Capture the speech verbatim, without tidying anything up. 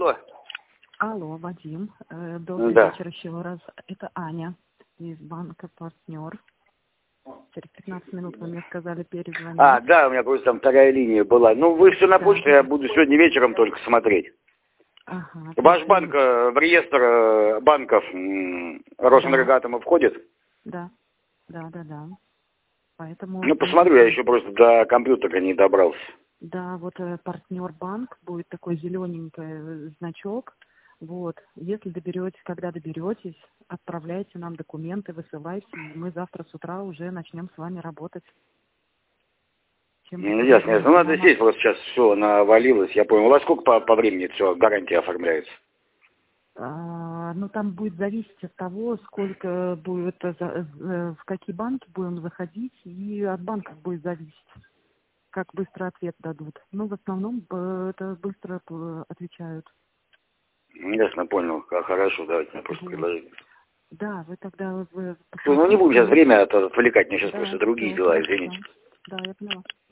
Алло. Алло, Вадим. Э, Добрый Да. вечер еще раз. Это Аня из банка «Партнер». Через пятнадцать минут вы мне сказали перезвонить. А, да, у меня просто там вторая линия была. Ну, вы все на Да. почте, я буду сегодня вечером только смотреть. Ага. Ваш то банк есть, э, в реестр э, банков м, Росэнергоатома входит? Да, да, да, да. Поэтому Ну, посмотрю, я смотрите. еще просто до компьютера не добрался. Да, вот э, партнер банк будет такой зелененький э, значок. Вот, если доберетесь, когда доберетесь, отправляйте нам документы, высылайте, и мы завтра с утра уже начнем с вами работать. Чем Ну, будет ясно, удобнее ясно. Ну, надо вам. сесть, вот сейчас все навалилось, я понял. У вас сколько по, по времени все, гарантия оформляется? А, ну, там будет зависеть от того, сколько будет, э, за- э, в какие банки будем заходить, и от банков будет зависеть, как быстро ответ дадут. Ну, в основном э, это быстро э, отвечают. Ну, ясно, понял. А, хорошо, давайте мне просто Вот. предложение. Да, вы тогда вы Всё, ну, не будем сейчас посмотрите. время это отвлекать, мне сейчас Да, просто другие все, дела, хорошо. извините. Да, я поняла.